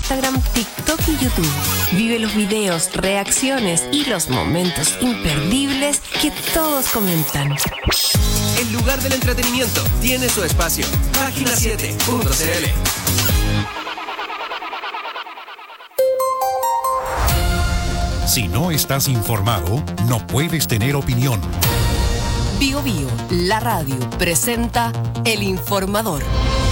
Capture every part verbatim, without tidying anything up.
Instagram, TikTok y YouTube. Vive los videos, reacciones y los momentos imperdibles que todos comentan. El lugar del entretenimiento tiene su espacio. Página siete punto c l. Si no estás informado, no puedes tener opinión. Bio Bio, la radio, presenta El Informador.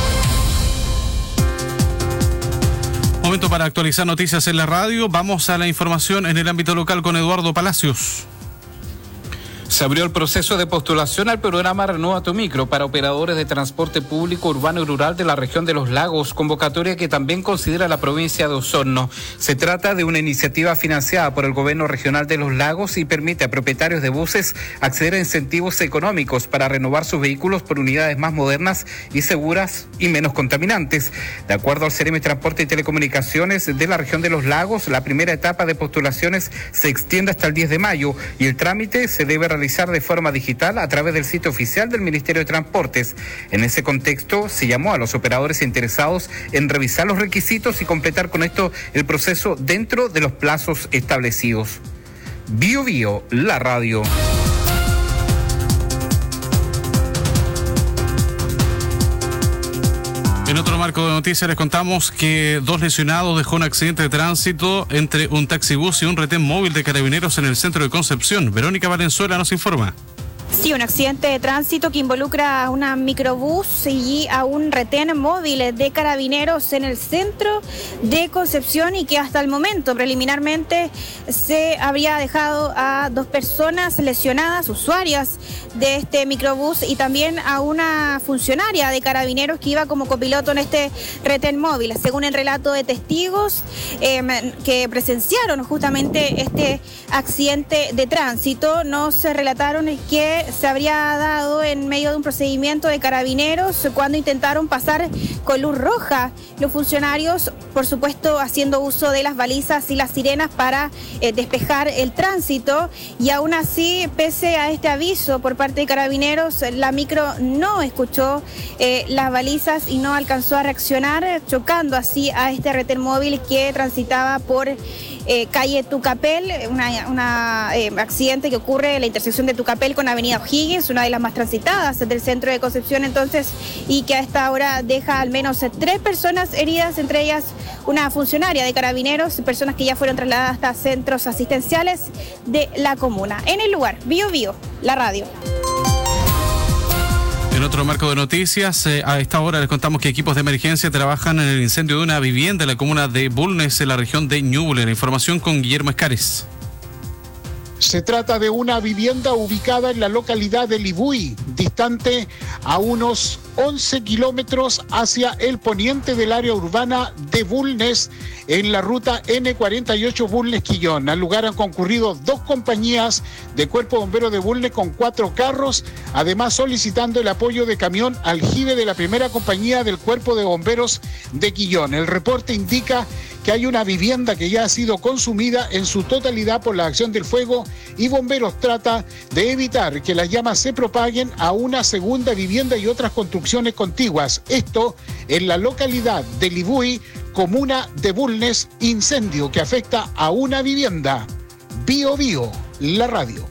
Momento para actualizar noticias en la radio. Vamos a la información en el ámbito local con Eduardo Palacios. Se abrió el proceso de postulación al programa Renueva tu Micro para operadores de transporte público urbano y rural de la región de Los Lagos, convocatoria que también considera la provincia de Osorno. Se trata de una iniciativa financiada por el gobierno regional de Los Lagos y permite a propietarios de buses acceder a incentivos económicos para renovar sus vehículos por unidades más modernas y seguras y menos contaminantes. De acuerdo al Ceremi Transporte y Telecomunicaciones de la región de Los Lagos, la primera etapa de postulaciones se extiende hasta el diez de mayo y el trámite se debe realizar realizar de forma digital a través del sitio oficial del Ministerio de Transportes. En ese contexto, se llamó a los operadores interesados en revisar los requisitos y completar con esto el proceso dentro de los plazos establecidos. Bio Bio, la radio. En otro marco de noticias les contamos que dos lesionados dejó un accidente de tránsito entre un taxibús y un retén móvil de carabineros en el centro de Concepción. Verónica Valenzuela nos informa. Sí, un accidente de tránsito que involucra a una microbús y a un retén móvil de carabineros en el centro de Concepción y que hasta el momento preliminarmente se habría dejado a dos personas lesionadas, usuarias de este microbús y también a una funcionaria de carabineros que iba como copiloto en este retén móvil. Según el relato de testigos eh, que presenciaron justamente este accidente de tránsito, nos relataron que se habría dado en medio de un procedimiento de carabineros cuando intentaron pasar con luz roja. Los funcionarios, por supuesto, haciendo uso de las balizas y las sirenas para eh, despejar el tránsito, y aún así, pese a este aviso por parte de carabineros, la micro no escuchó eh, las balizas y no alcanzó a reaccionar, chocando así a este retén móvil que transitaba por Eh, calle Tucapel, un una, eh, accidente que ocurre en la intersección de Tucapel con Avenida O'Higgins, una de las más transitadas del centro de Concepción entonces, y que a esta hora deja al menos tres personas heridas, entre ellas una funcionaria de carabineros, personas que ya fueron trasladadas hasta centros asistenciales de la comuna. En el lugar, Bio Bio, la radio. En otro marco de noticias, eh, a esta hora les contamos que equipos de emergencia trabajan en el incendio de una vivienda en la comuna de Bulnes, en la región de Ñuble. La información con Guillermo Escares. Se trata de una vivienda ubicada en la localidad de Libuy, distante a unos once kilómetros hacia el poniente del área urbana de Bulnes, en la ruta ene cuarenta y ocho Bulnes-Quillón. Al lugar han concurrido dos compañías de Cuerpo Bombero de Bulnes con cuatro carros, además solicitando el apoyo de camión aljibe de la primera compañía del Cuerpo de Bomberos de Quillón. El reporte indica que hay una vivienda que ya ha sido consumida en su totalidad por la acción del fuego y bomberos trata de evitar que las llamas se propaguen a una segunda vivienda y otras construcciones contiguas. Esto en la localidad de Libuy, comuna de Bulnes, incendio que afecta a una vivienda. Bio Bio, la radio.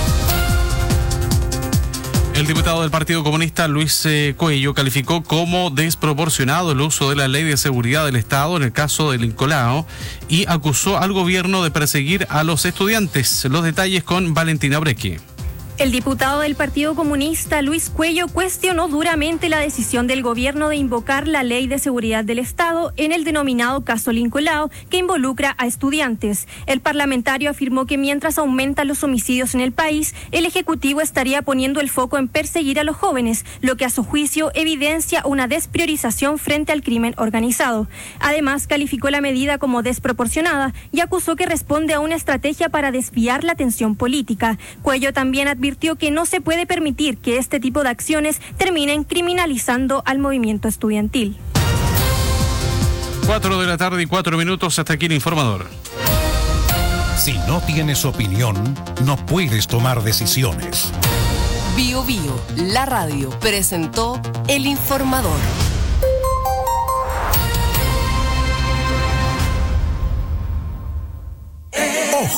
El diputado del Partido Comunista, Luis eh, Cuello, calificó como desproporcionado el uso de la Ley de Seguridad del Estado en el caso del Incolao y acusó al gobierno de perseguir a los estudiantes. Los detalles con Valentina Brequi. El diputado del Partido Comunista, Luis Cuello, cuestionó duramente la decisión del gobierno de invocar la Ley de Seguridad del Estado en el denominado caso Lincolao, que involucra a estudiantes. El parlamentario afirmó que mientras aumentan los homicidios en el país, el Ejecutivo estaría poniendo el foco en perseguir a los jóvenes, lo que a su juicio evidencia una despriorización frente al crimen organizado. Además, calificó la medida como desproporcionada y acusó que responde a una estrategia para desviar la atención política. Cuello también advirtió que no se puede permitir que este tipo de acciones terminen criminalizando al movimiento estudiantil. Cuatro de la tarde y cuatro minutos, hasta aquí el informador. Si no tienes opinión, no puedes tomar decisiones. Bio Bio, la radio, presentó El Informador.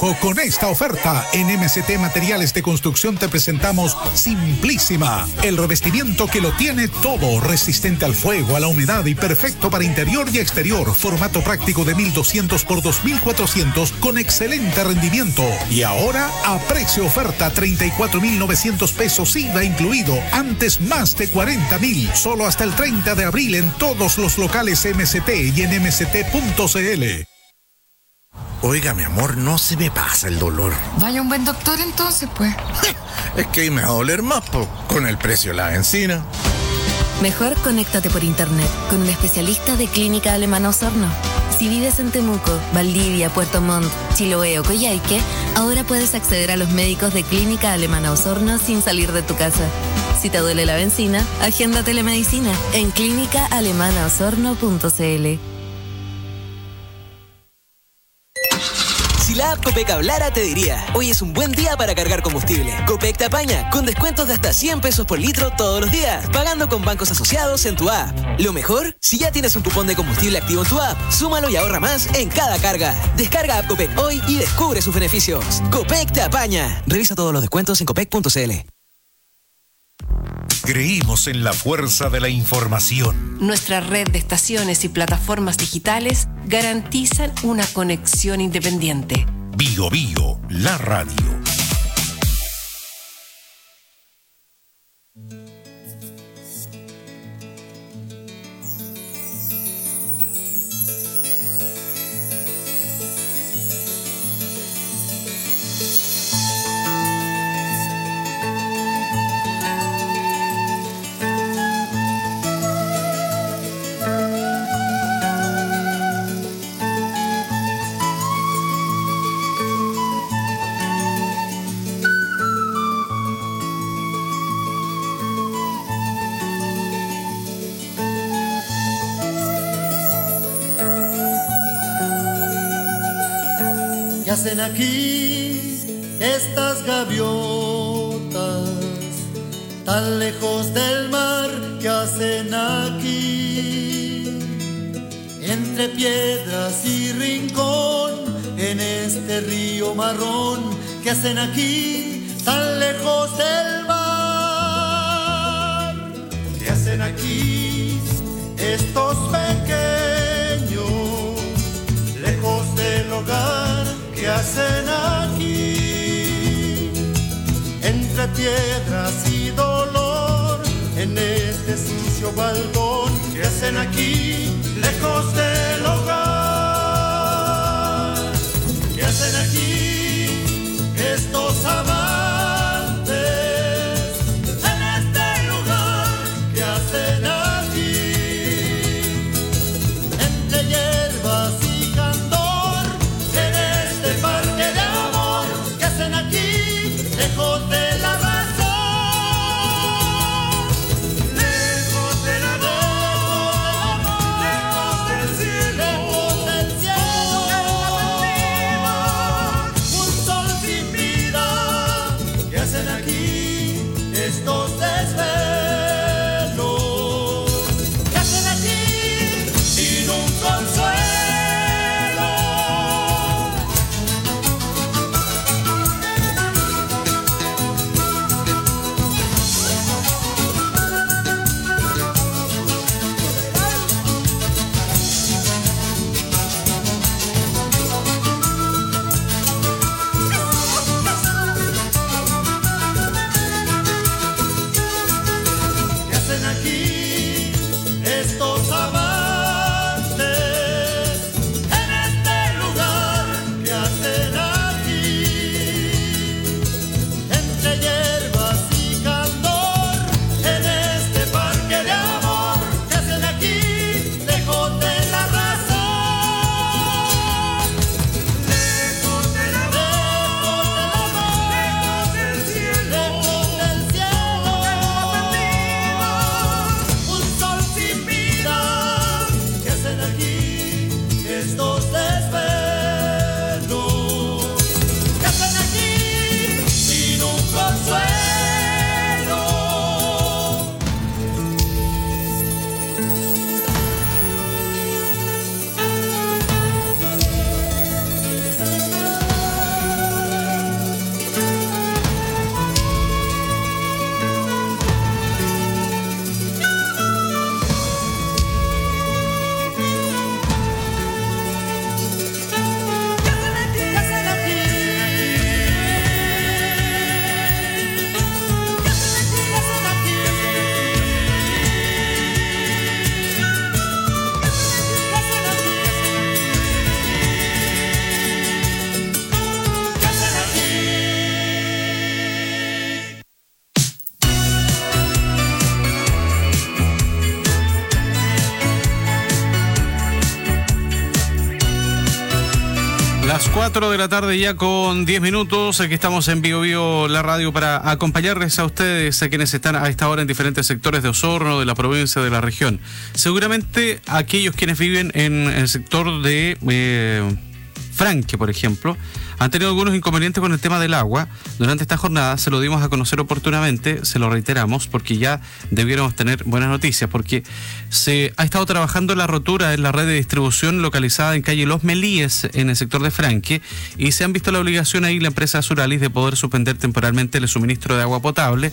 lujo con esta oferta. En M C T Materiales de Construcción te presentamos Simplísima, el revestimiento que lo tiene todo, resistente al fuego, a la humedad y perfecto para interior y exterior. Formato práctico de mil doscientos por dos mil cuatrocientos con excelente rendimiento. Y ahora a precio oferta, treinta y cuatro mil novecientos pesos I V A incluido. Antes más de cuarenta mil. Solo hasta el treinta de abril en todos los locales M C T y en m c t punto c l. Oiga, mi amor, no se me pasa el dolor. Vaya un buen doctor entonces, pues. Es que me va a doler más, po, con el precio de la benzina. Mejor conéctate por internet con un especialista de Clínica Alemana Osorno. Si vives en Temuco, Valdivia, Puerto Montt, Chiloé o Coyhaique, ahora puedes acceder a los médicos de Clínica Alemana Osorno sin salir de tu casa. Si te duele la benzina, agenda telemedicina en clínica alemana osorno punto c l. Si la app Copec hablara, te diría: hoy es un buen día para cargar combustible. Copec te apaña con descuentos de hasta cien pesos por litro todos los días, pagando con bancos asociados en tu app. Lo mejor, si ya tienes un cupón de combustible activo en tu app, súmalo y ahorra más en cada carga. Descarga app Copec hoy y descubre sus beneficios. Copec te apaña. Revisa todos los descuentos en copec punto c l. Creímos en la fuerza de la información. Nuestra red de estaciones y plataformas digitales garantizan una conexión independiente. Bio Bio, la radio. ¿Qué hacen aquí estas gaviotas tan lejos del mar? ¿Qué hacen aquí entre piedras y rincón en este río marrón? ¿Qué hacen aquí tan lejos del mar? ¿Qué hacen aquí estos pequeños lejos del hogar? ¿Qué hacen aquí entre piedras y dolor en este sucio balcón? ¿Qué hacen aquí lejos del hogar? ¿Qué hacen aquí estos amantes en este lugar? ¿Qué hacen aquí entre hierbas y candor en este parque de amor? ¿Qué hacen aquí lejos de la razón? Lejos del amor, lejos del cielo, lejos del cielo, un sol sin vida. ¿Qué hacen aquí estos desvelos? ¿Qué hacen aquí sin un consuelo? ¿Qué hacen aquí estos amantes en este lugar? ¿Qué hacen aquí entre hierbas y candor en este parque de amor? ¿Qué hacen aquí lejos de la razón? Lejos del amor, lejos del cielo, lejos del cielo, un sol sin vida. ¿Qué hacen aquí estos desvelos? ¿Qué hacen aquí sin un consuelo? Las cuatro de la tarde ya con diez minutos, aquí estamos en Bio Bio, la radio, para acompañarles a ustedes, a quienes están a esta hora en diferentes sectores de Osorno, de la provincia, de la región. Seguramente aquellos quienes viven en el sector de eh, Franque, por ejemplo, han tenido algunos inconvenientes con el tema del agua. Durante esta jornada se lo dimos a conocer oportunamente, se lo reiteramos, porque ya debiéramos tener buenas noticias, porque se ha estado trabajando la rotura en la red de distribución localizada en calle Los Melíes, en el sector de Franque, y se han visto la obligación ahí la empresa Suralis de poder suspender temporalmente el suministro de agua potable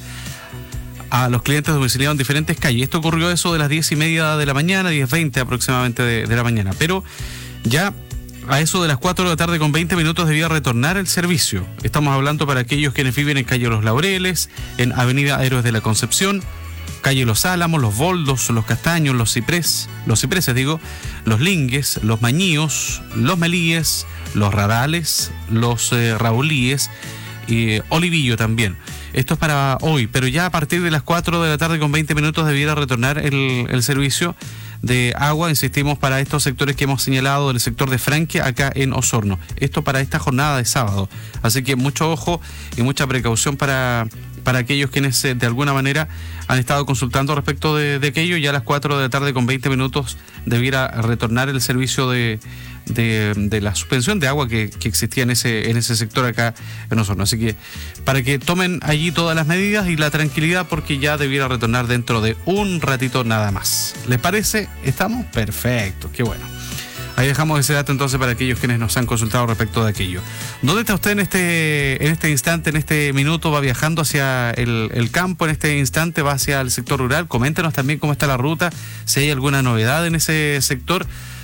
a los clientes domiciliados en diferentes calles. Esto ocurrió eso de las diez y media de la mañana, diez veinte aproximadamente de, de la mañana, pero ya a eso de las cuatro de la tarde con veinte minutos debía retornar el servicio. Estamos hablando para aquellos quienes viven en calle Los Laureles, en avenida Héroes de la Concepción, calle Los Álamos, Los Boldos, Los Castaños, Los Ciprés, Los Cipreses digo, Los Lingues, Los Mañíos, Los Melíes, Los Radales, Los eh, Raulíes y eh, Olivillo también. Esto es para hoy, pero ya a partir de las cuatro de la tarde con veinte minutos debiera retornar el, el servicio de agua, insistimos, para estos sectores que hemos señalado del sector de Franque acá en Osorno. Esto para esta jornada de sábado. Así que mucho ojo y mucha precaución para, para aquellos quienes eh, de alguna manera han estado consultando respecto de, de aquello. Ya a las cuatro de la tarde con veinte minutos debiera retornar el servicio de, de, de la suspensión de agua que, que existía en ese, en ese sector acá en Osorno. Así que para que tomen allí todas las medidas y la tranquilidad, porque ya debiera retornar dentro de un ratito nada más. ¿Les parece? ¿Estamos? Perfecto, qué bueno. Ahí dejamos ese dato entonces para aquellos quienes nos han consultado respecto de aquello. ¿Dónde está usted en este, en este instante, en este minuto? ¿Va viajando hacia el, el campo en este instante? ¿Va hacia el sector rural? Coméntenos también cómo está la ruta, si hay alguna novedad en ese sector,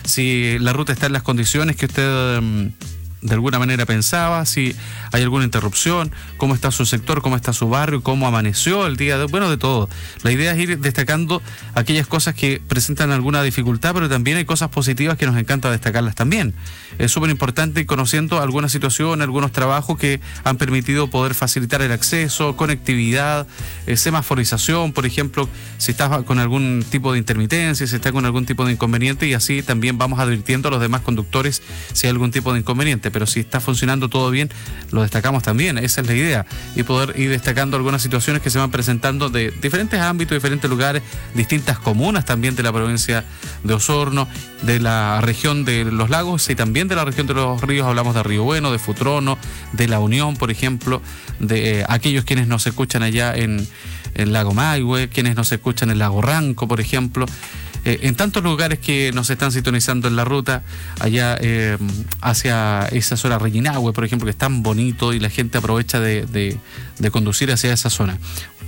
si la ruta está en las condiciones que usted um, de alguna manera pensaba, si hay alguna interrupción, cómo está su sector, cómo está su barrio, cómo amaneció el día de... Bueno, de todo. La idea es ir destacando aquellas cosas que presentan alguna dificultad, pero también hay cosas positivas que nos encanta destacarlas también. Es súper importante ir conociendo alguna situación, algunos trabajos que han permitido poder facilitar el acceso, conectividad, eh, semaforización, por ejemplo, si estás con algún tipo de intermitencia, si está con algún tipo de inconveniente, y así también vamos advirtiendo a los demás conductores si hay algún tipo de inconveniente. Pero si está funcionando todo bien, lo destacamos también, esa es la idea, y poder ir destacando algunas situaciones que se van presentando de diferentes ámbitos, diferentes lugares, distintas comunas también de la provincia de Osorno, de la región de los lagos y también de la región de los ríos. Hablamos de Río Bueno, de Futrono, de La Unión, por ejemplo, de eh, aquellos quienes nos escuchan allá en el Lago Maihue, quienes nos escuchan en Lago Ranco, por ejemplo. Eh, en tantos lugares que nos están sintonizando en la ruta, allá eh, hacia esa zona Reñinahue, por ejemplo, que es tan bonito y la gente aprovecha de, de, de conducir hacia esa zona.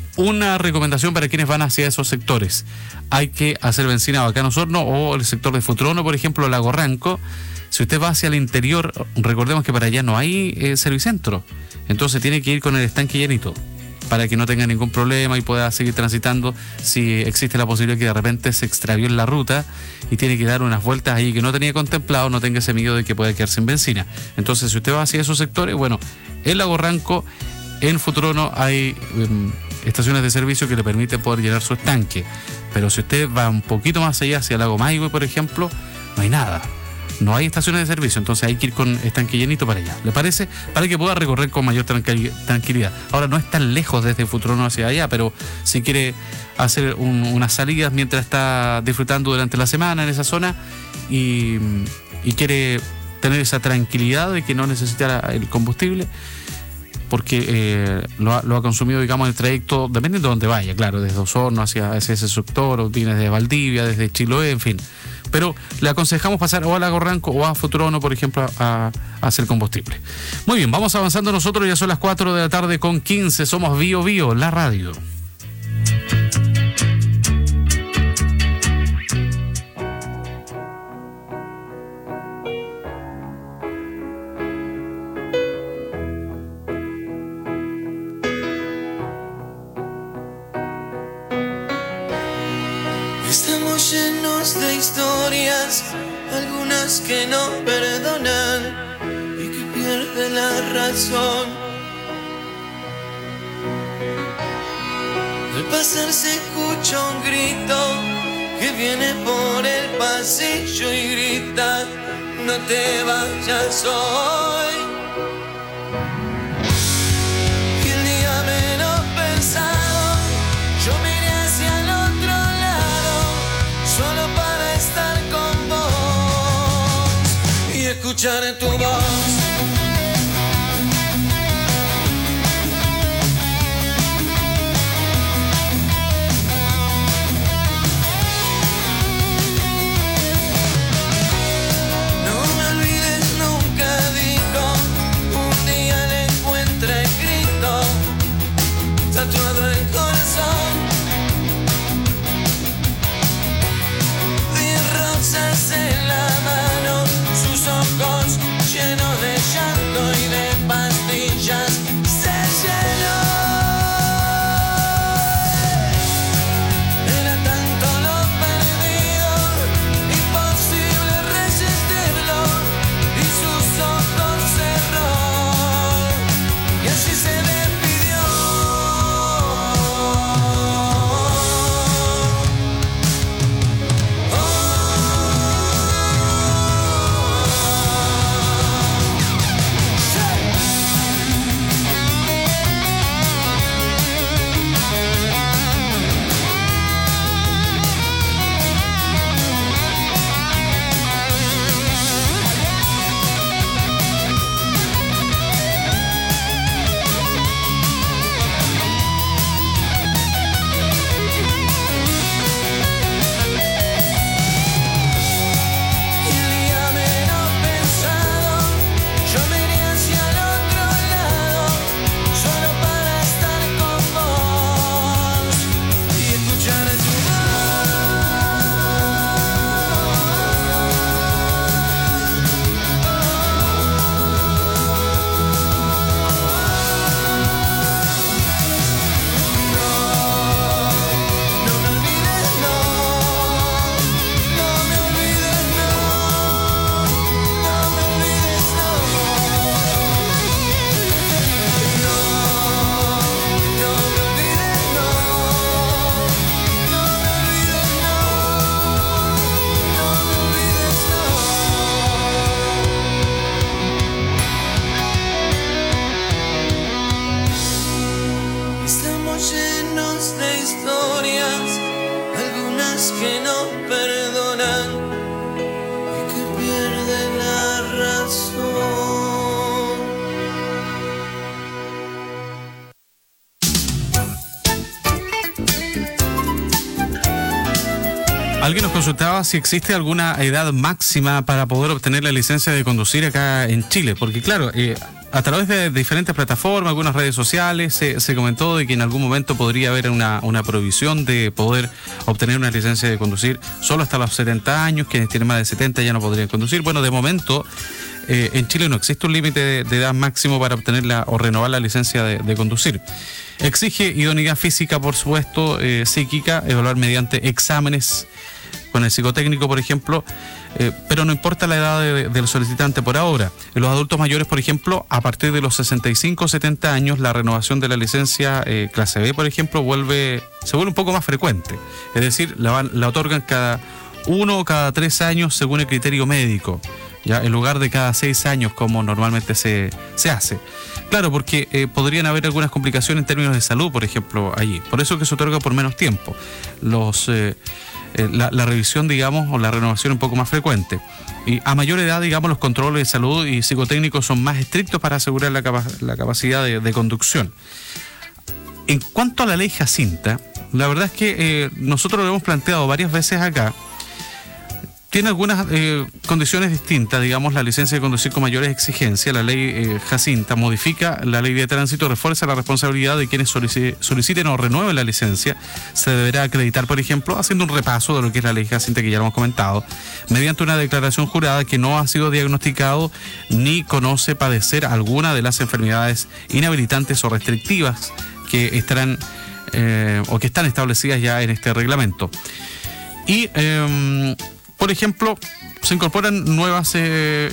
Una recomendación para quienes van hacia esos sectores: hay que hacer benzina acá en Osorno o el sector de Futrono, por ejemplo, Lago Ranco. Si usted va hacia el interior, recordemos que para allá no hay eh, servicentro, entonces tiene que ir con el estanque llenito, para que no tenga ningún problema y pueda seguir transitando si existe la posibilidad que de repente se extravió en la ruta y tiene que dar unas vueltas ahí que no tenía contemplado, no tenga ese miedo de que pueda quedar sin benzina. Entonces, si usted va hacia esos sectores, bueno, en Lago Ranco, en Futrono hay um, estaciones de servicio que le permiten poder llenar su estanque, pero si usted va un poquito más allá, hacia Lago Maihue, por ejemplo, no hay nada. No hay estaciones de servicio, entonces hay que ir con estanque llenito para allá. ¿Le parece? Para que pueda recorrer con mayor tranquil- tranquilidad. Ahora, no es tan lejos desde Futrono hacia allá, pero si quiere hacer un, unas salidas mientras está disfrutando durante la semana en esa zona y, y quiere tener esa tranquilidad de que no necesita el combustible, porque eh, lo, ha, lo ha consumido, digamos, el trayecto, dependiendo de dónde vaya, claro, desde Osorno hacia, hacia ese sector, o viene desde Valdivia, desde Chiloé, en fin. Pero le aconsejamos pasar o a Lago Ranco o a Futrono, por ejemplo, a, a hacer combustible. Muy bien, vamos avanzando nosotros, ya son las cuatro de la tarde con quince, somos Bio Bio, la radio. Estamos llenos de historias, algunas que no perdonan y que pierden la razón. Al pasar se escucha un grito que viene por el pasillo y grita: no te vayas hoy. Y el día menos pensado, yo me iré hacia el otro lado, solo para estar con vos y escuchar tu voz. Tatuado el corazón de rosas en la mano, sus ojos llenos de llanto y de pastillas se llenó. Era tanto lo perdido, imposible resistirlo, y sus ojos cerró y así se despidió. Alguien nos consultaba si existe alguna edad máxima para poder obtener la licencia de conducir acá en Chile, porque claro, eh, a través de diferentes plataformas, algunas redes sociales, se, se comentó de que en algún momento podría haber una, una prohibición de poder obtener una licencia de conducir solo hasta los setenta años, quienes tienen más de setenta ya no podrían conducir. Bueno, de momento eh, en Chile no existe un límite de, de edad máximo para obtener la, o renovar la licencia de, de conducir. Exige idoneidad física, por supuesto, eh, psíquica, evaluar mediante exámenes con el psicotécnico, por ejemplo, eh, pero no importa la edad de, del solicitante por ahora. En los adultos mayores, por ejemplo, a partir de los sesenta y cinco o setenta años, la renovación de la licencia eh, clase B, por ejemplo, vuelve se vuelve un poco más frecuente. Es decir, la, la otorgan cada uno o cada tres años según el criterio médico, ya en lugar de cada seis años como normalmente se, se hace. Claro, porque eh, podrían haber algunas complicaciones en términos de salud, por ejemplo, allí. Por eso que se otorga por menos tiempo. Los... Eh, Eh, la, la revisión, digamos, o la renovación un poco más frecuente. Y a mayor edad, digamos, los controles de salud y psicotécnicos son más estrictos para asegurar la, capa la capacidad de, de conducción. En cuanto a la ley Jacinta, la verdad es que eh, nosotros lo hemos planteado varias veces acá. Tiene algunas eh, condiciones distintas, digamos, la licencia de conducir con mayores exigencias. La ley eh, Jacinta modifica la ley de tránsito, refuerza la responsabilidad de quienes soliciten o renueven la licencia. Se deberá acreditar, por ejemplo, haciendo un repaso de lo que es la ley Jacinta, que ya lo hemos comentado, mediante una declaración jurada que no ha sido diagnosticado ni conoce padecer alguna de las enfermedades inhabilitantes o restrictivas que estarán eh, o que están establecidas ya en este reglamento. Y... Eh, Por ejemplo, se incorporan nuevas eh,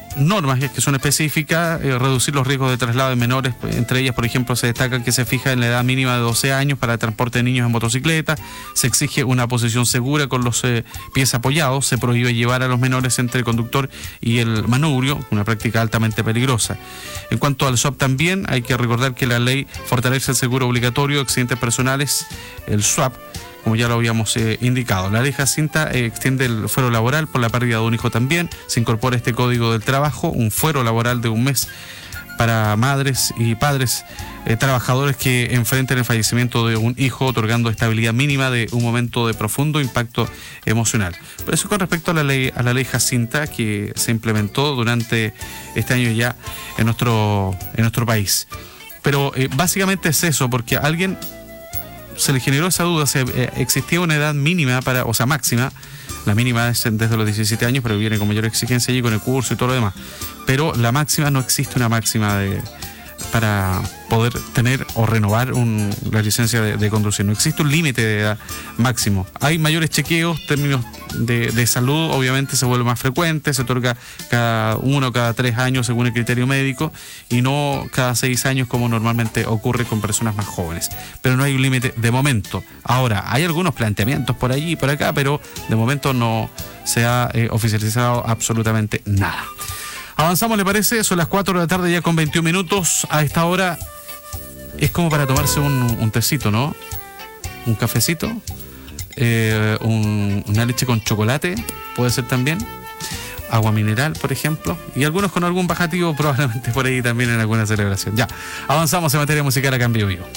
normas que son específicas, eh, reducir los riesgos de traslado de menores, entre ellas, por ejemplo, se destaca que se fija en la edad mínima de doce años para el transporte de niños en motocicleta, se exige una posición segura con los eh, pies apoyados, se prohíbe llevar a los menores entre el conductor y el manubrio, una práctica altamente peligrosa. En cuanto al S W A P también, hay que recordar que la ley fortalece el seguro obligatorio de accidentes personales, el S W A P, como ya lo habíamos eh, indicado. La ley Jacinta eh, extiende el fuero laboral por la pérdida de un hijo también. Se incorpora este Código del Trabajo, un fuero laboral de un mes para madres y padres eh, trabajadores que enfrenten el fallecimiento de un hijo, otorgando estabilidad mínima de un momento de profundo impacto emocional. Por eso, con respecto a la ley, a la ley Jacinta, que se implementó durante este año ya en nuestro, en nuestro país. Pero eh, básicamente es eso, porque a alguien se le generó esa duda, se, eh, existía una edad mínima, para, o sea, máxima. La mínima es desde los diecisiete años, pero viene con mayor exigencia allí con el curso y todo lo demás. Pero la máxima, no existe una máxima de, para poder tener o renovar un, la licencia de, de conducir. No existe un límite de edad máximo. Hay mayores chequeos, términos de, de salud, obviamente se vuelve más frecuente, se otorga cada uno o cada tres años según el criterio médico y no cada seis años como normalmente ocurre con personas más jóvenes. Pero no hay un límite de momento. Ahora, hay algunos planteamientos por allí y por acá, pero de momento no se ha eh, oficializado absolutamente nada. Avanzamos, ¿le parece? Son las cuatro de la tarde ya con veintiún minutos. A esta hora es como para tomarse un, un tecito, ¿no? Un cafecito, eh, un, una leche con chocolate, puede ser también. Agua mineral, por ejemplo. Y algunos con algún bajativo, probablemente por ahí también en alguna celebración. Ya, avanzamos en materia musical acá en Vivo Vivo.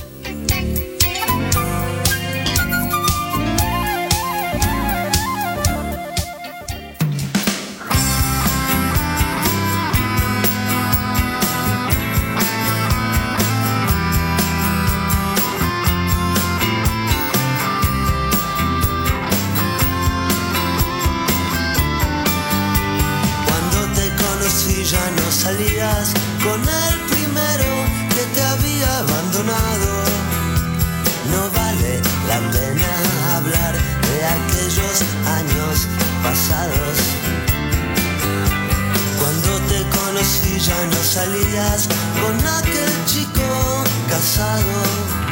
Salías con el primero que te había abandonado. No vale la pena hablar de aquellos años pasados. Cuando te conocí ya no salías con aquel chico casado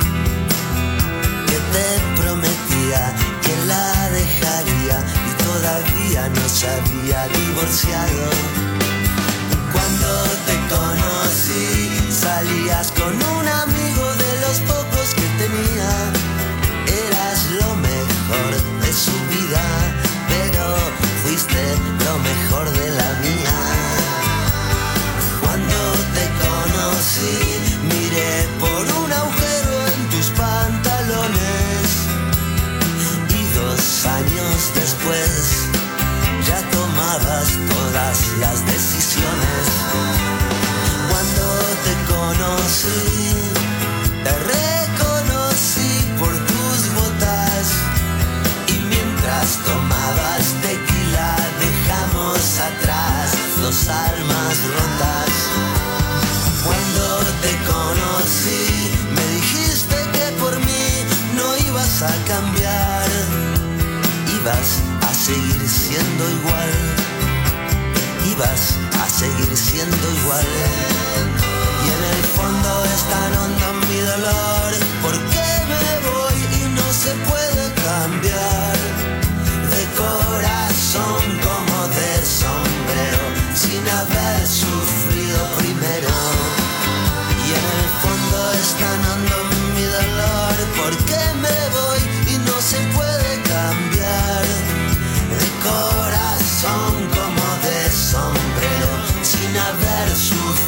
que te prometía que la dejaría y todavía no se había divorciado. Cuando te conocí, salías con un amigo de los pocos que tenía. Eras lo mejor de su vida, pero fuiste lo mejor de la mía. Cuando te conocí, miré por un agujero en tus pantalones. Y dos años después, ya tomabas todas las decisiones. Cuando te conocí, te reconocí por tus botas. Y mientras tomabas tequila, dejamos atrás dos almas rotas. Cuando te conocí, me dijiste que por mí no ibas a cambiar. Ibas a seguir siendo igual, ibas a seguir siendo igual. Y en el fondo es tan hondo mi dolor, porque me voy y no se puede cambiar. De corazón como de sombrero, sin haber sufrido primero. Y en el fondo es tan hondo mi dolor, porque me voy y no se puede cambiar. De corazón como de sombrero, sin haber sufrido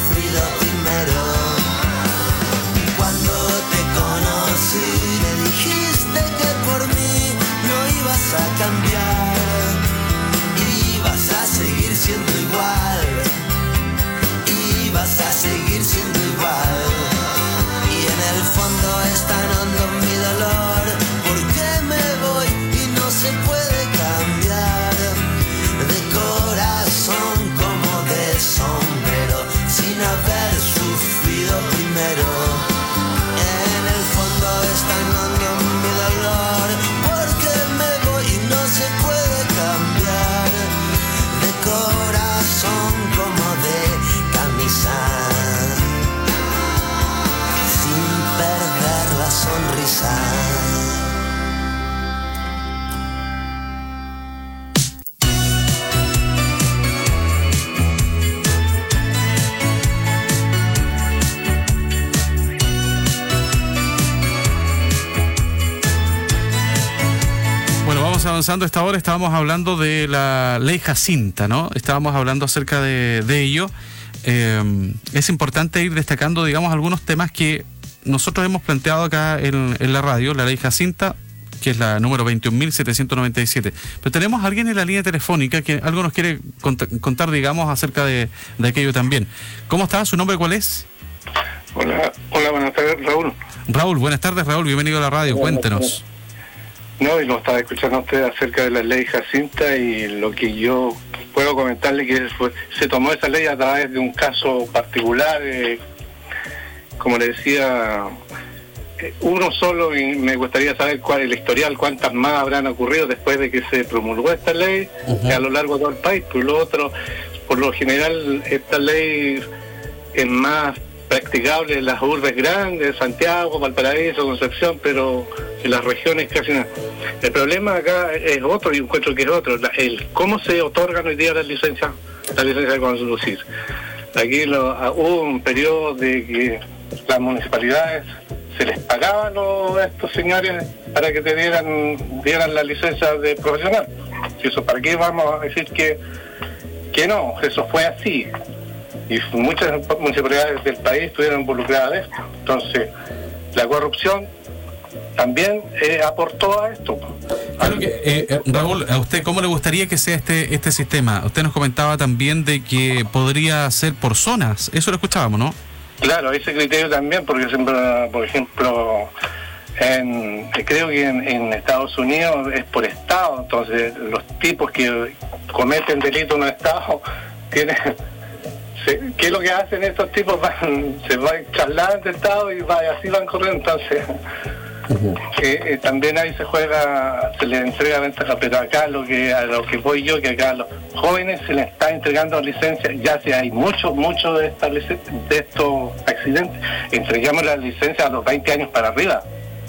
avanzando a esta hora, estábamos hablando de la ley Jacinta, ¿no? Estábamos hablando acerca de, de ello. Eh, es importante ir destacando, digamos, algunos temas que nosotros hemos planteado acá en, en la radio, la ley Jacinta, que es la número veintiún mil setecientos noventa y siete. Pero tenemos a alguien en la línea telefónica que algo nos quiere contar, contar digamos, acerca de, de aquello también. ¿Cómo está? ¿Su nombre cuál es? Hola, hola, buenas tardes, Raúl. Raúl, buenas tardes, Raúl, bienvenido a la radio, Hola, cuéntenos. No, y lo estaba escuchando a usted acerca de la ley Jacinta, y lo que yo puedo comentarle que fue, se tomó esa ley a través de un caso particular, eh, como le decía, eh, uno solo, y me gustaría saber cuál es el historial, cuántas más habrán ocurrido después de que se promulgó esta ley, uh-huh. a lo largo de todo el país. Por lo otro, por lo general, esta ley es más practicable en las urbes grandes, Santiago, Valparaíso, Concepción, pero en las regiones casi nada. El problema acá es otro, y encuentro que es otro, la, el cómo se otorgan hoy día las licencias, la licencia de conducir. Aquí lo, hubo un periodo de que las municipalidades se les pagaban a estos señores para que te dieran, dieran la licencia de profesional. Si eso, ¿para qué vamos a decir que, que no? Eso fue así. Y muchas municipalidades del país estuvieron involucradas en esto. Entonces, la corrupción también eh, aportó a esto. Claro que, eh, Raúl, ¿a usted cómo le gustaría que sea este este sistema? Usted nos comentaba también de que podría ser por zonas, eso lo escuchábamos, ¿no? Claro, ese criterio también, porque siempre, por ejemplo, en, creo que en, en Estados Unidos es por estado, entonces los tipos que cometen delito en un estado tienen... ¿Qué es lo que hacen estos tipos? Van, se van trasladan de estado y va, así van corriendo. Entonces, uh-huh. eh, eh, también ahí se juega, se les entrega ventaja, pero acá lo que a lo que voy yo, que acá a los jóvenes se les está entregando licencias, ya si hay muchos, muchos de, de estos accidentes, entregamos las licencias a los veinte años para arriba.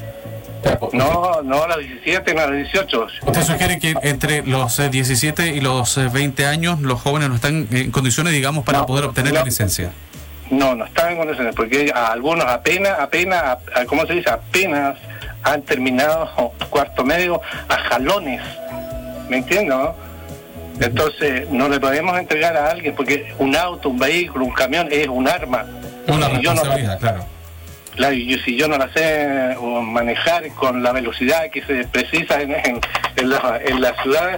No, no a los diecisiete, no a los dieciocho. ¿Usted sugiere que entre los eh, diecisiete y los eh, veinte años los jóvenes no están en condiciones, digamos, para no, poder obtener no, la licencia? No, no están en condiciones, porque algunos apenas, apenas, ¿cómo se dice? Apenas han terminado cuarto medio a jalones, ¿me entiendes? ¿No? Entonces, no le podemos entregar a alguien, porque un auto, un vehículo, un camión es un arma. Una responsabilidad, claro. Claro, y si yo no la sé manejar con la velocidad que se precisa en, en, en, la, en la ciudad,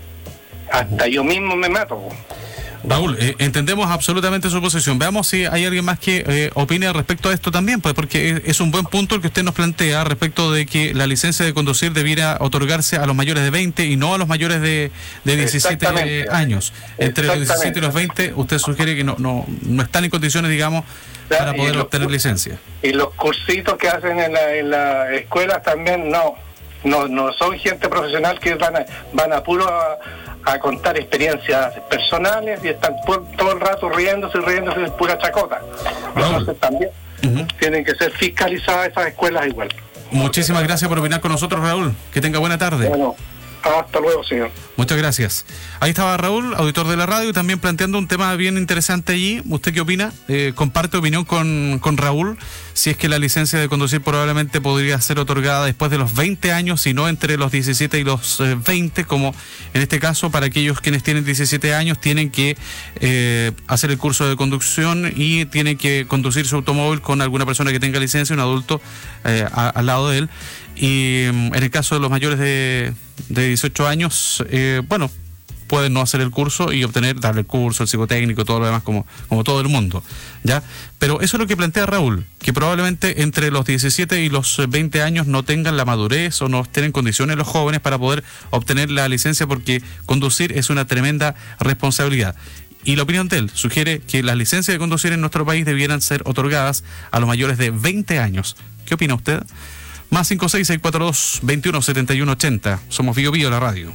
hasta yo mismo me mato. Raúl, eh, entendemos absolutamente su posición. Veamos si hay alguien más que eh, opine respecto a esto también, pues porque es un buen punto el que usted nos plantea respecto de que la licencia de conducir debiera otorgarse a los mayores de veinte y no a los mayores de, de diecisiete años. Entre los diecisiete y los veinte, usted sugiere que no, no, no están en condiciones, digamos, para poder los, obtener licencia. Y los cursitos que hacen en la, en la escuela también no, no, no son gente profesional que van a, van a puro a, a contar experiencias personales y están por, todo el rato riéndose y riéndose de pura chacota. Entonces también uh-huh. tienen que ser fiscalizadas esas escuelas igual. Muchísimas gracias por opinar con nosotros, Raúl. Que tenga buena tarde. Bueno. Hasta luego, señor. Muchas gracias. Ahí estaba Raúl, auditor de la radio, también planteando un tema bien interesante allí. ¿Usted qué opina? Eh, ¿Comparte opinión con, con Raúl? Si es que la licencia de conducir probablemente podría ser otorgada después de los veinte años y no entre los diecisiete y los eh, veinte, como en este caso para aquellos quienes tienen diecisiete años tienen que eh, hacer el curso de conducción y tienen que conducir su automóvil con alguna persona que tenga licencia, un adulto eh, a, al lado de él. Y en el caso de los mayores de, de dieciocho años, eh, bueno, pueden no hacer el curso y obtener, darle el curso, el psicotécnico, todo lo demás como, como todo el mundo, ¿ya? Pero eso es lo que plantea Raúl, que probablemente entre los diecisiete y los veinte años no tengan la madurez o no estén en condiciones los jóvenes para poder obtener la licencia, porque conducir es una tremenda responsabilidad. Y la opinión de él sugiere que las licencias de conducir en nuestro país debieran ser otorgadas a los mayores de veinte años. ¿Qué opina usted? Más cinco seis seis cuatro dos, veintiuno setenta y uno ochenta. Somos Bio Bio, la radio.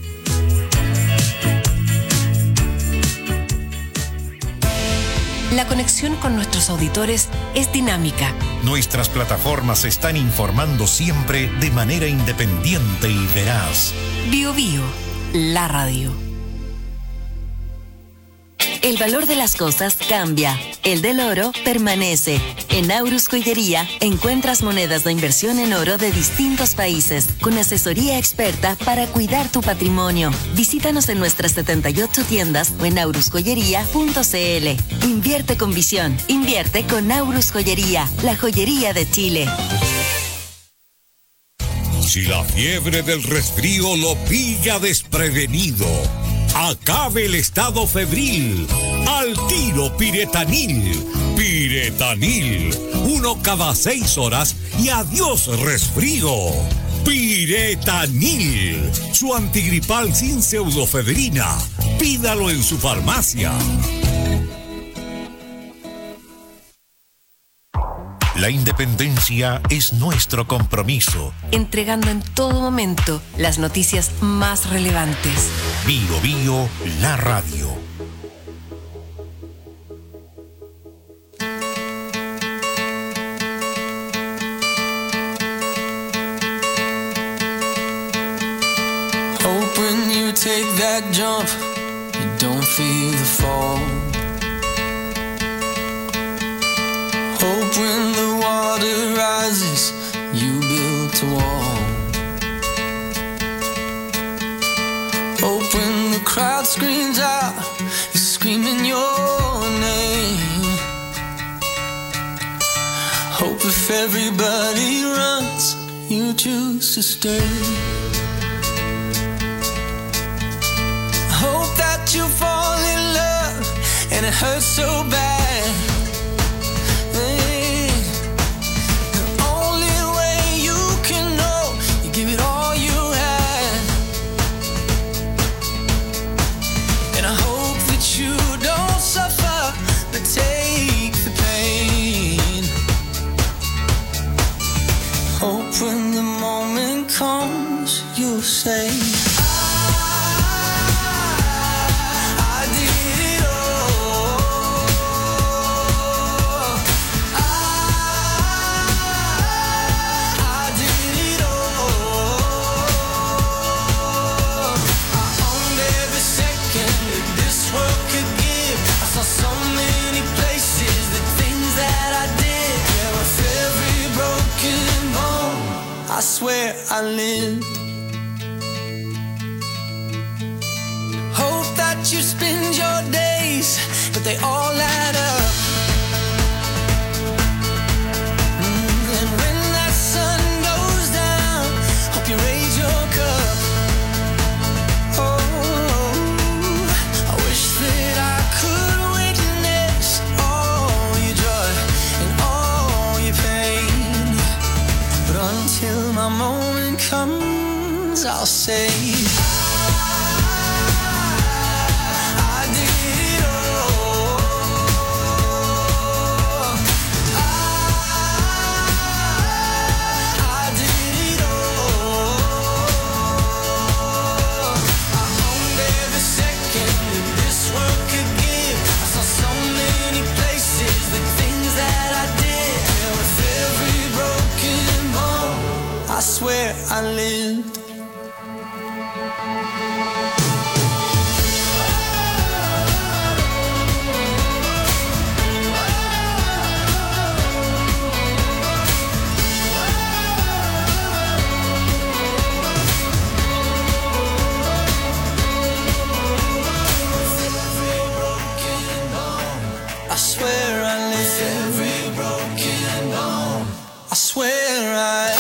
La conexión con nuestros auditores es dinámica. Nuestras plataformas están informando siempre de manera independiente y veraz. Bio Bio, la radio. El valor de las cosas cambia, el del oro permanece. En Aurus Joyería encuentras monedas de inversión en oro de distintos países, con asesoría experta para cuidar tu patrimonio. Visítanos en nuestras setenta y ocho tiendas o en aurus joyería punto c l. Invierte con visión, invierte con Aurus Joyería, la joyería de Chile. Si la fiebre del resfrío lo pilla desprevenido, acabe el estado febril. Al tiro Piretanil. Piretanil. Uno cada seis horas y adiós resfrío. Piretanil. Su antigripal sin pseudofebrina. Pídalo en su farmacia. La independencia es nuestro compromiso. Entregando en todo momento las noticias más relevantes. Bio Bio, la radio. Hope when you take that jump, you don't feel the fall. Hope when the water rises, you build a wall. Hope when the crowd screams out, you're screaming your name. Hope if everybody runs, you choose to stay. Hope that you fall in love and it hurts so bad. When the moment comes, you'll say, I swear I lived. Hope that you spend your days, but they all add up. Mm, and when that sun goes down, hope you raise your cup. Oh, I wish that I could witness all your joy and all your pain, but until my moment comes, I'll say I did it all. I did it all. I owned every second that this world could give. I saw so many places, the things that I did. Yeah, with every broken bone, I swear I lived. I swear I lived. Every broken bone, I swear I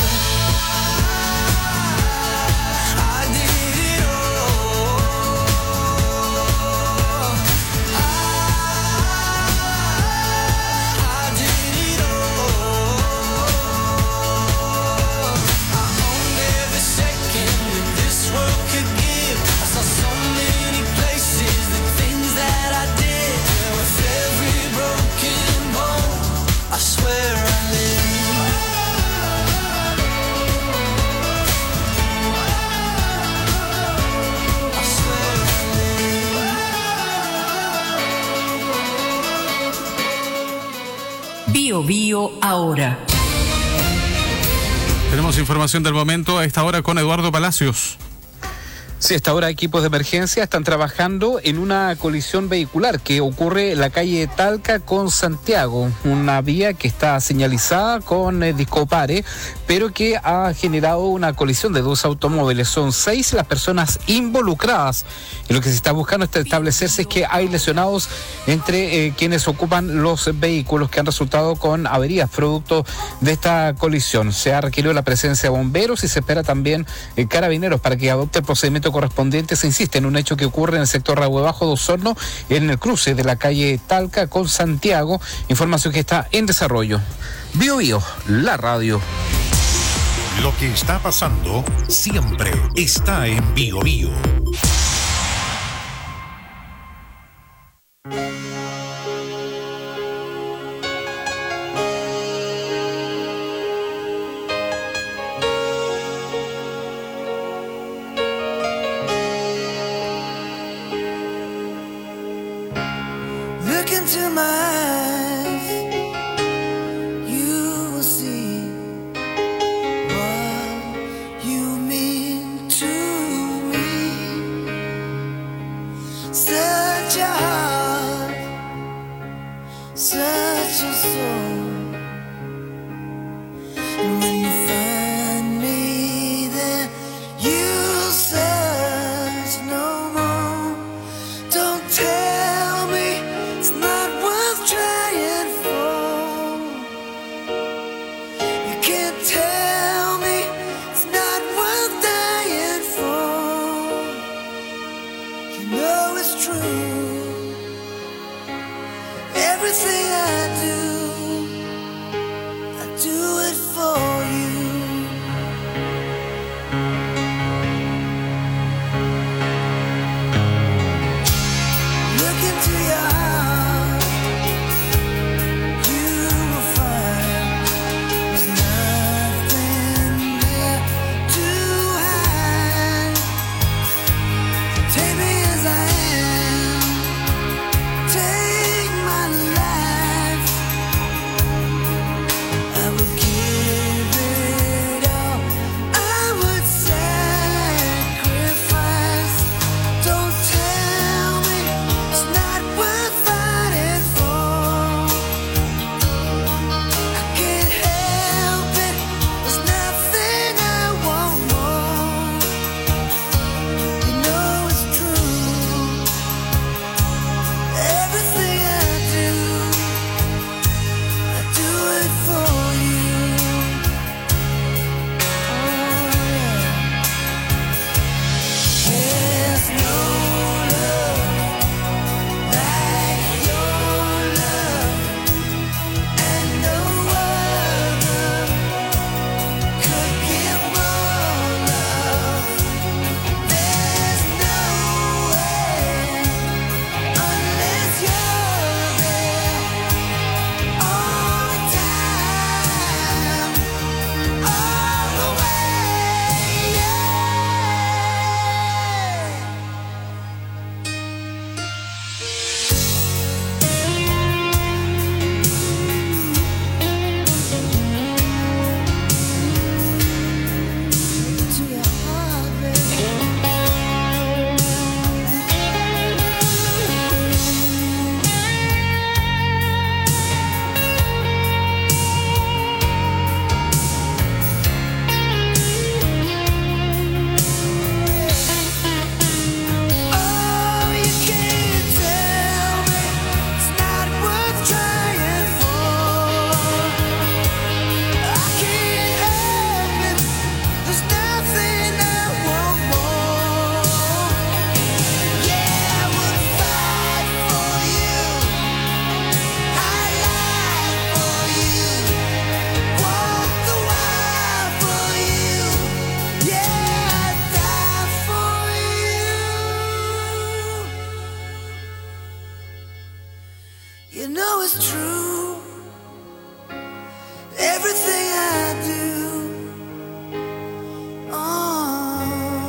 Bio Bio ahora. Tenemos información del momento a esta hora con Eduardo Palacios. Sí, hasta ahora equipos de emergencia están trabajando en una colisión vehicular que ocurre en la calle Talca con Santiago, una vía que está señalizada con eh, discopare, pero que ha generado una colisión de dos automóviles. Son seis las personas involucradas y lo que se está buscando hasta establecerse es que hay lesionados entre eh, quienes ocupan los vehículos que han resultado con averías producto de esta colisión. Se ha requerido la presencia de bomberos y se espera también eh, carabineros para que adopte el procedimiento correspondiente. Se insiste en un hecho que ocurre en el sector Ragüe Bajo de Osorno, en el cruce de la calle Talca con Santiago. Información que está en desarrollo. Bio Bio, la radio. Lo que está pasando siempre está en Bio Bio. Look into my eyes, you will see what you mean to me. Such a heart, such a soul. And when you find me there, you'll search no more. Don't tell me it's not worth trying for. You can't tell me it's not worth dying for. You know it's true. Everything I do, I do it for you. Look into your heart, you will find there's nothing there to hide. Take me as I am, take my life. I would give it all, I would sacrifice. Don't tell me it's not worth fighting for. I can't help it, there's nothing I want more. You know it's true. Everything I do, I do it for you. Oh yeah. There's no love like your love, and no other could give more love. There's no way unless you're there all the time, all the way. Yeah. To your heart, baby. Oh, you can't tell me it's not worth trying for. I can't help it, there's nothing I want more. Yeah, I would fight for you, I lie for you, walk the while for you. Yeah, I'd die for you. You know it's true. Everything I do, oh,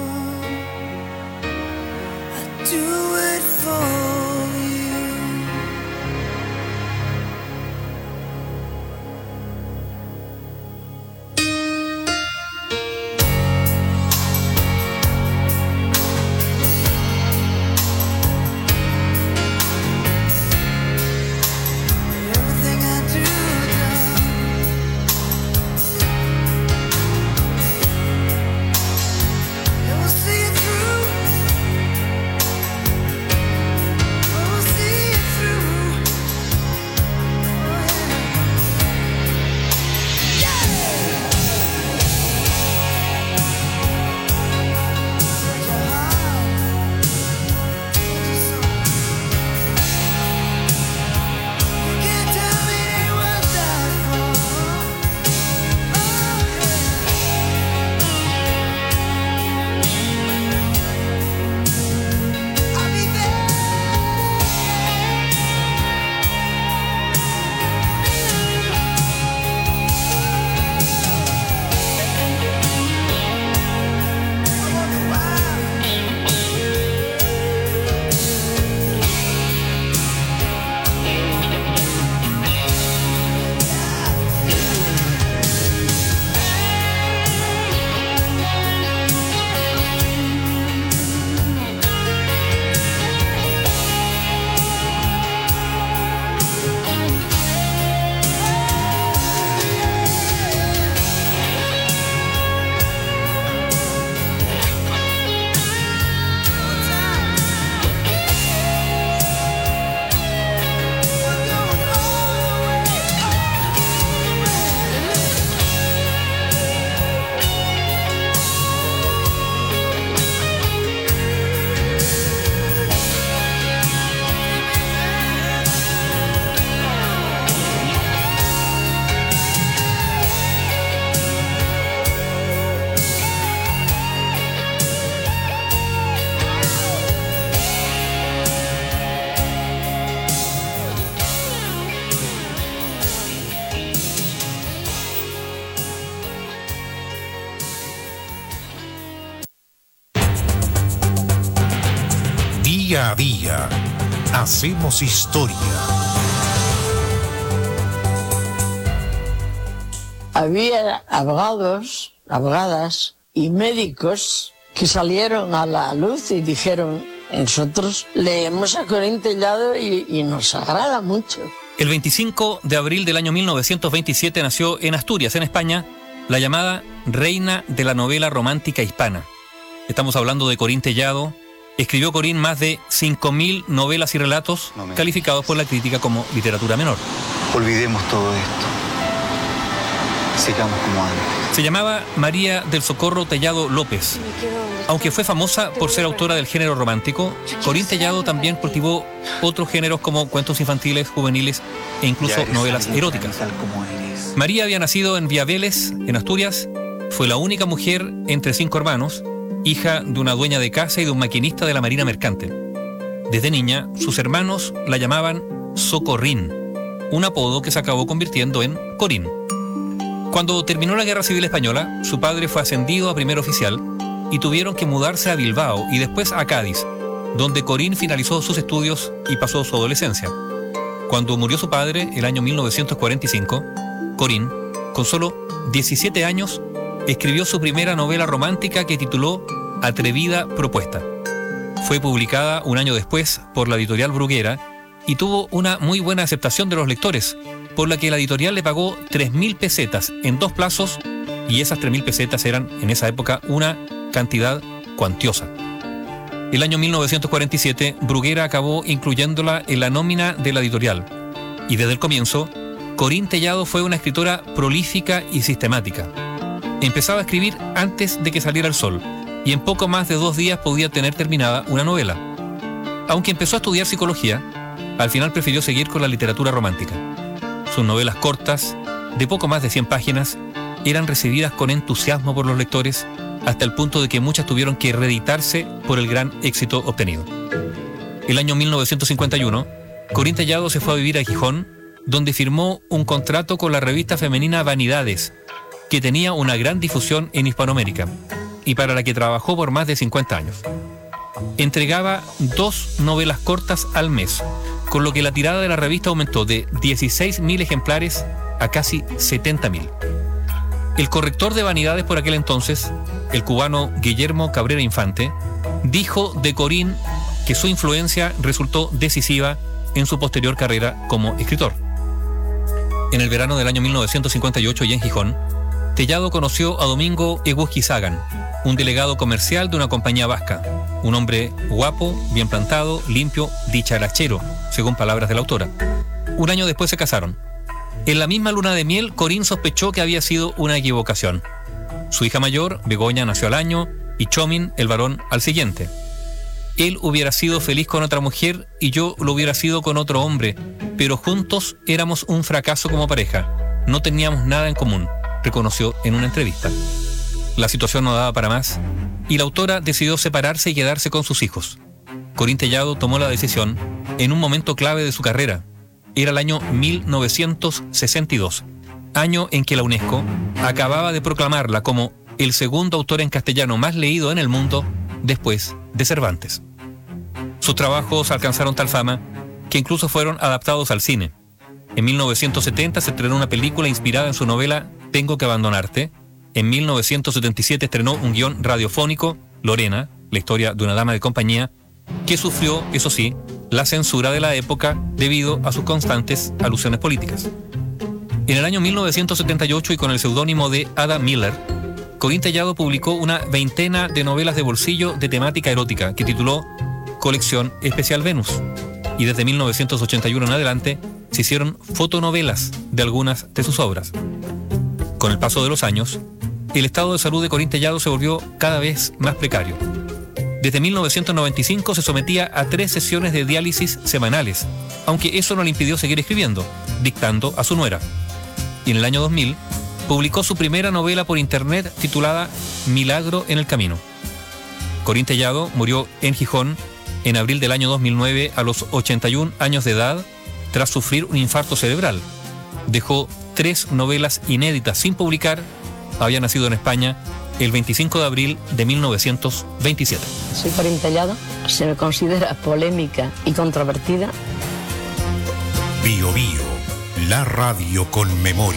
I do it for you. Día a día hacemos historia. Había abogados, abogadas y médicos que salieron a la luz y dijeron: nosotros leemos a Corín Tellado y, y nos agrada mucho. El veinticinco de abril del año mil novecientos veintisiete nació en Asturias, en España, la llamada reina de la novela romántica hispana. Estamos hablando de Corín Tellado. Escribió Corín más de cinco mil novelas y relatos no calificados por la crítica como literatura menor. Olvidemos todo esto. Sigamos como antes. Se llamaba María del Socorro Tellado López. Aunque fue famosa por ser autora del género romántico, Corín Tellado también cultivó otros géneros como cuentos infantiles, juveniles e incluso novelas eróticas. María había nacido en Villaveles, en Asturias. Fue la única mujer entre cinco hermanos, hija de una dueña de casa y de un maquinista de la Marina Mercante. Desde niña, sus hermanos la llamaban Socorrín, un apodo que se acabó convirtiendo en Corín. Cuando terminó la Guerra Civil Española, su padre fue ascendido a primer oficial y tuvieron que mudarse a Bilbao y después a Cádiz, donde Corín finalizó sus estudios y pasó su adolescencia. Cuando murió su padre, el año mil novecientos cuarenta y cinco, Corín, con solo diecisiete años, escribió su primera novela romántica que tituló Atrevida Propuesta. Fue publicada un año después por la editorial Bruguera y tuvo una muy buena aceptación de los lectores, por la que la editorial le pagó tres mil pesetas en dos plazos, y esas tres mil pesetas eran en esa época una cantidad cuantiosa. El año mil novecientos cuarenta y siete, Bruguera acabó incluyéndola en la nómina de la editorial, y desde el comienzo, Corín Tellado fue una escritora prolífica y sistemática. Empezaba a escribir antes de que saliera el sol, y en poco más de dos días podía tener terminada una novela. Aunque empezó a estudiar psicología, al final prefirió seguir con la literatura romántica. Sus novelas cortas, de poco más de cien páginas, eran recibidas con entusiasmo por los lectores, hasta el punto de que muchas tuvieron que reeditarse por el gran éxito obtenido. El año mil novecientos cincuenta y uno, Corín Tellado se fue a vivir a Gijón, donde firmó un contrato con la revista femenina Vanidades, que tenía una gran difusión en Hispanoamérica, y para la que trabajó por más de cincuenta años. Entregaba dos novelas cortas al mes, con lo que la tirada de la revista aumentó de dieciséis mil ejemplares a casi setenta mil. El corrector de Vanidades por aquel entonces, el cubano Guillermo Cabrera Infante, dijo de Corín que su influencia resultó decisiva en su posterior carrera como escritor. En el verano del año mil novecientos cincuenta y ocho y en Gijón, Tellado conoció a Domingo Eguzquizagan, un delegado comercial de una compañía vasca, un hombre guapo, bien plantado, limpio, dicharachero, según palabras de la autora. Un año después se casaron. En la misma luna de miel, Corín sospechó que había sido una equivocación. Su hija mayor, Begoña, nació al año y Chomin, el varón, al siguiente. Él hubiera sido feliz con otra mujer y yo lo hubiera sido con otro hombre, pero juntos éramos un fracaso como pareja. No teníamos nada en común, reconoció en una entrevista. La situación no daba para más y la autora decidió separarse y quedarse con sus hijos. Corín Tellado tomó la decisión en un momento clave de su carrera. Era el año mil novecientos sesenta y dos, año en que la UNESCO acababa de proclamarla como el segundo autor en castellano más leído en el mundo después de Cervantes. Sus trabajos alcanzaron tal fama que incluso fueron adaptados al cine. En mil novecientos setenta se estrenó una película inspirada en su novela Tengo que abandonarte. En mil novecientos setenta y siete estrenó un guión radiofónico, Lorena, la historia de una dama de compañía, que sufrió, eso sí, la censura de la época debido a sus constantes alusiones políticas. En el año mil novecientos setenta y ocho y con el seudónimo de Ada Miller, Corín Tellado publicó una veintena de novelas de bolsillo de temática erótica que tituló Colección Especial Venus, y desde mil novecientos ochenta y uno en adelante se hicieron fotonovelas de algunas de sus obras. Con el paso de los años, el estado de salud de Corín Tellado se volvió cada vez más precario. Desde mil novecientos noventa y cinco se sometía a tres sesiones de diálisis semanales, aunque eso no le impidió seguir escribiendo, dictando a su nuera. Y en el año dos mil, publicó su primera novela por internet titulada Milagro en el Camino. Corín Tellado murió en Gijón en abril del año dos mil nueve a los ochenta y un años de edad tras sufrir un infarto cerebral. Dejó tres novelas inéditas sin publicar. Había nacido en España el veinticinco de abril de mil novecientos veintisiete. Soy Corín Tellado se me considera polémica y controvertida. Bio Bio, la radio con memoria.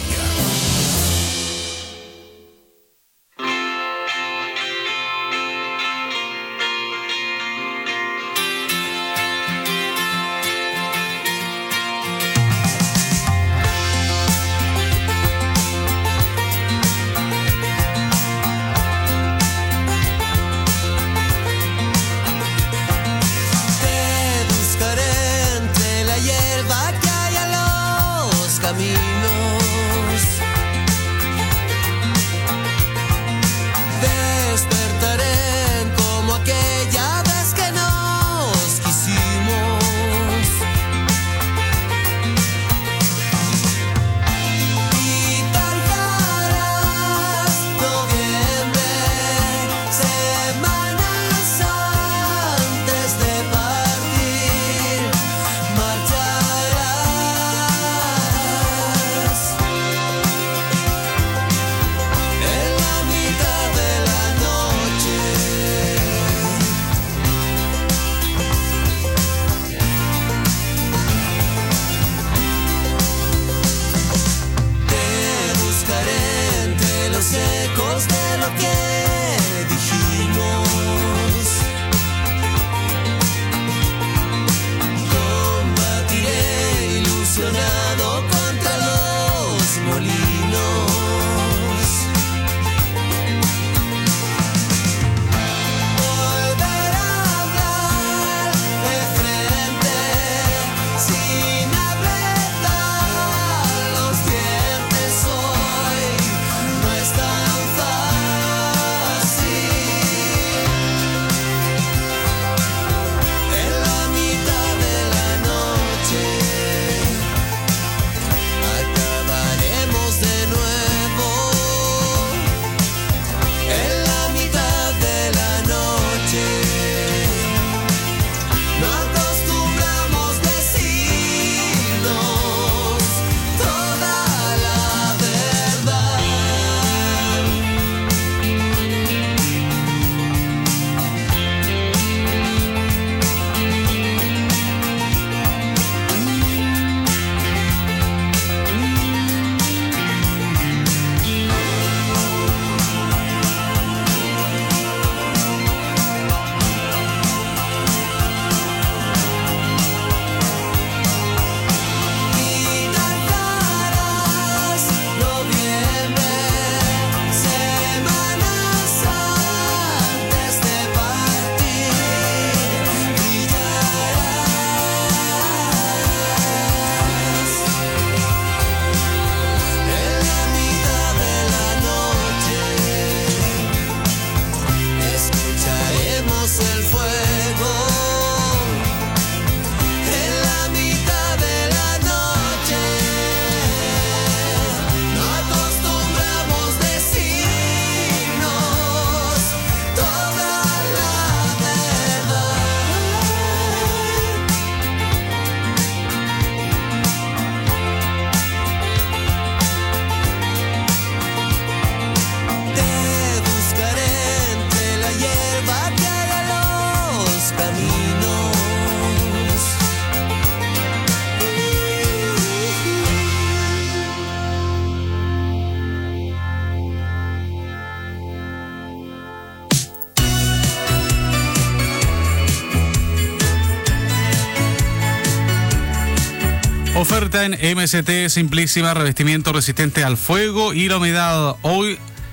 Oferta en M S T Simplísima, revestimiento resistente al fuego y la humedad. Hoy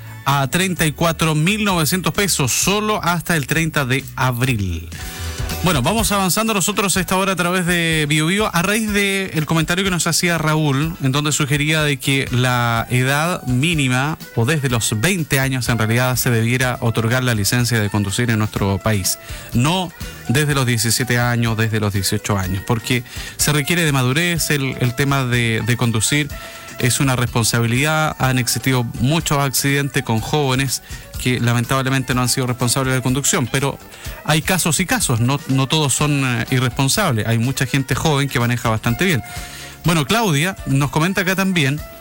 a treinta y cuatro mil novecientos pesos, solo hasta el treinta de abril. Bueno, vamos avanzando nosotros a esta hora a través de Bio Bio, a raíz del comentario que nos hacía Raúl, en donde sugería de que la edad mínima, o desde los veinte años en realidad, se debiera otorgar la licencia de conducir en nuestro país. No desde los diecisiete años, desde los dieciocho años, porque se requiere de madurez, el, el tema de, de conducir es una responsabilidad. Han existido muchos accidentes con jóvenes que lamentablemente no han sido responsables de la conducción, pero hay casos y casos, no, no todos son eh, irresponsables, hay mucha gente joven que maneja bastante bien. Bueno, Claudia nos comenta acá también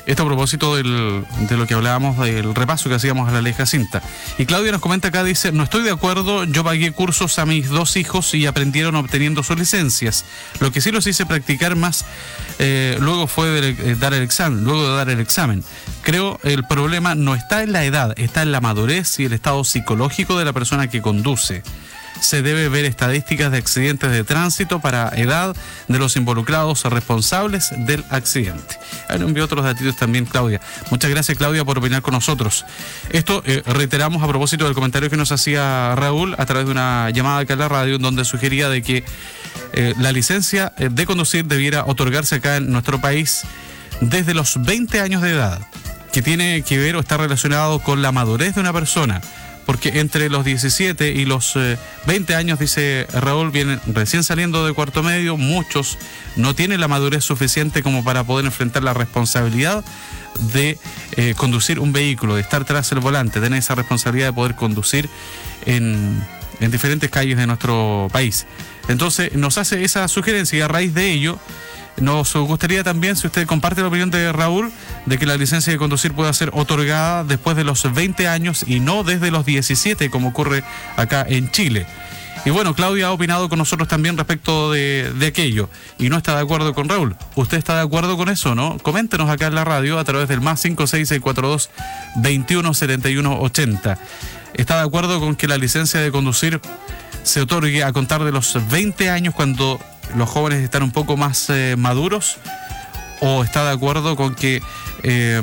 Esto a propósito del, de lo que hablábamos del repaso que hacíamos a la ley Jacinta. Y Claudia nos comenta acá, dice, no estoy de acuerdo, yo pagué cursos a mis dos hijos y aprendieron obteniendo sus licencias. Lo que sí los hice practicar más, eh, luego fue de, eh, dar el examen, luego de dar el examen. Creo el problema no está en la edad, está en la madurez y el estado psicológico de la persona que conduce. Se debe ver estadísticas de accidentes de tránsito para edad de los involucrados responsables del accidente. Ahí nos envió otros datos también, Claudia. Muchas gracias, Claudia, por opinar con nosotros. Esto eh, reiteramos a propósito del comentario que nos hacía Raúl a través de una llamada acá en la radio, en donde sugería de que eh, la licencia de conducir debiera otorgarse acá en nuestro país desde los veinte años de edad, que tiene que ver o está relacionado con la madurez de una persona. Porque entre los diecisiete y los eh, veinte años, dice Raúl, vienen recién saliendo de cuarto medio, muchos no tienen la madurez suficiente como para poder enfrentar la responsabilidad de eh, conducir un vehículo, de estar tras el volante, tener esa responsabilidad de poder conducir en, en diferentes calles de nuestro país. Entonces nos hace esa sugerencia y a raíz de ello nos gustaría también, si usted comparte la opinión de Raúl, de que la licencia de conducir pueda ser otorgada después de los veinte años y no desde los diecisiete, como ocurre acá en Chile. Y bueno, Claudia ha opinado con nosotros también respecto de, de aquello y no está de acuerdo con Raúl. ¿Usted está de acuerdo con eso, no? Coméntenos acá en la radio a través del más cinco seis seis cuatro dos, veintiuno setenta y uno ochenta. ¿Está de acuerdo con que la licencia de conducir se otorgue a contar de los veinte años cuando los jóvenes están un poco más eh, maduros? ¿O está de acuerdo con que eh,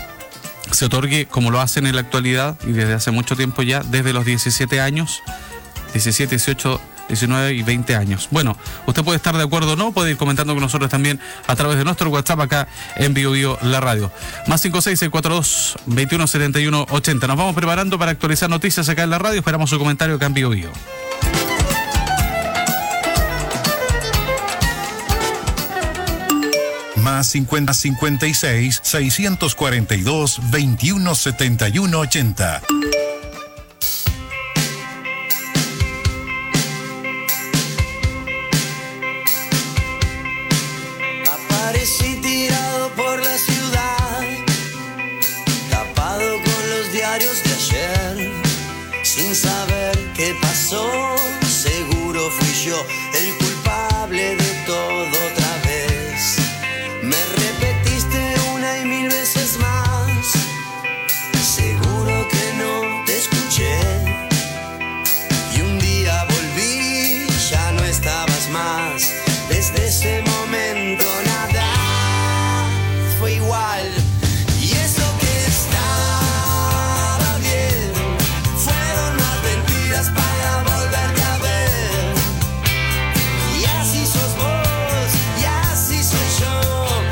se otorgue, como lo hacen en la actualidad y desde hace mucho tiempo ya, desde los diecisiete años, diecisiete, dieciocho, diecinueve y veinte años? Bueno, usted puede estar de acuerdo o no, puede ir comentando con nosotros también a través de nuestro WhatsApp acá en Bio Bio La Radio. Más cinco seis seis cuatro dos, veintiuno setenta y uno ochenta. Nos vamos preparando para actualizar noticias acá en la radio. Esperamos su comentario acá en Bio Bio. Más cincuenta cincuenta y seis, seiscientos cuarenta y dos, veintiuno setenta y uno ochenta. Aparecí tirado por la ciudad, tapado con los diarios de ayer, sin saber qué pasó. Seguro fui yo el culpable de todo otra vez. Me repetiste una y mil veces más, seguro que no te escuché. Y un día volví, ya no estabas más. Desde ese momento nada fue igual. Y eso que estaba bien, fueron más mentiras para volverte a ver. Y así sos vos, y así soy yo.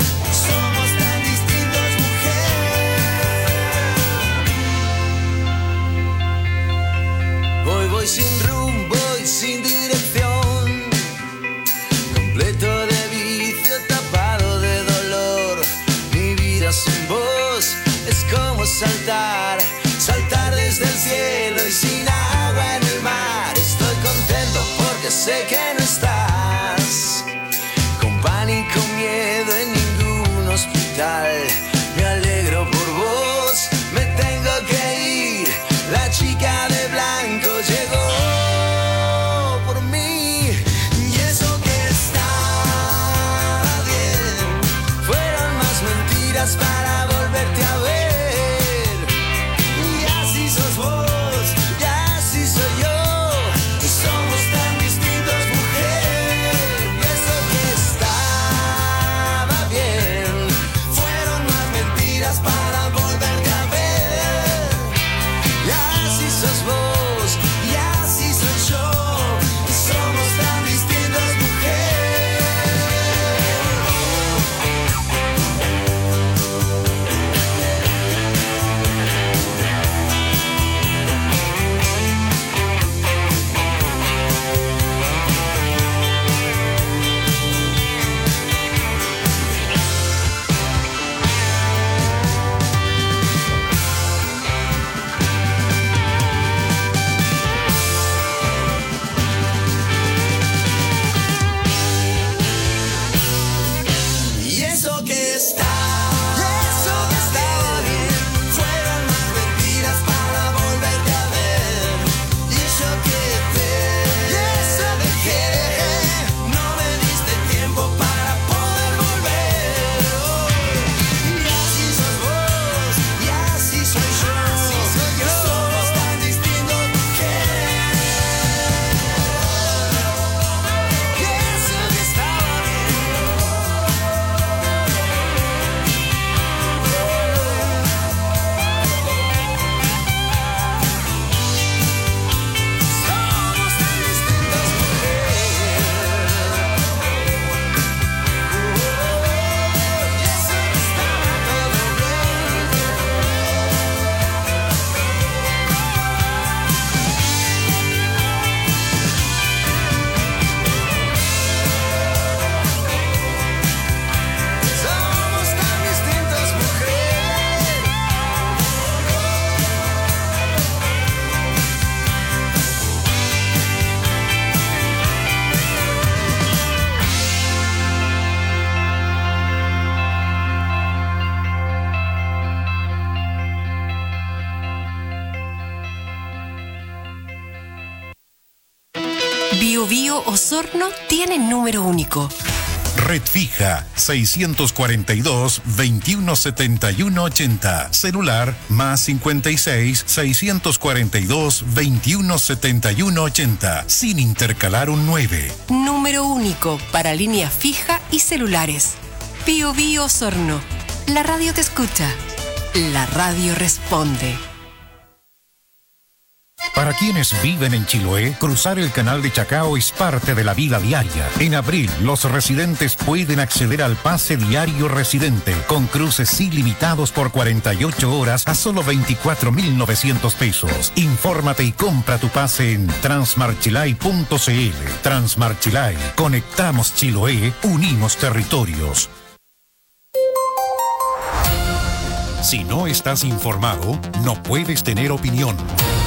Voy sin rumbo y sin dirección, completo de vicio, tapado de dolor. Mi vida sin vos es como saltar, saltar desde el cielo y sin agua en el mar. Estoy contento porque sé que no estás, con pánico, miedo en ningún hospital. Me alegro por vos, me tengo que ir. La chica de blanco llegó por mí. Y eso que estaba bien, fueron más mentiras para volverte a ver. Y así sos vos, y así soy yo, y somos tan distintos, mujer. Y eso que estaba bien, fueron más mentiras para volverte a ver. Y así sos vos, y así soy yo, y somos tan distintos, mujer. Y eso que está, y eso Bio Bio Osorno tiene número único. Red fija seiscientos cuarenta y dos, veintiuno setenta y uno ochenta. Celular más cincuenta y seis, seiscientos cuarenta y dos, veintiuno setenta y uno ochenta. Sin intercalar un nueve. Número único para línea fija y celulares. Bio Bio Osorno. La radio te escucha. La radio responde. Para quienes viven en Chiloé, cruzar el canal de Chacao es parte de la vida diaria. En abril, los residentes pueden acceder al pase diario residente, con cruces ilimitados por cuarenta y ocho horas a solo veinticuatro mil novecientos pesos. Infórmate y compra tu pase en transmarchilay punto cl. Transmarchilay. Conectamos Chiloé, unimos territorios. Si no estás informado, no puedes tener opinión.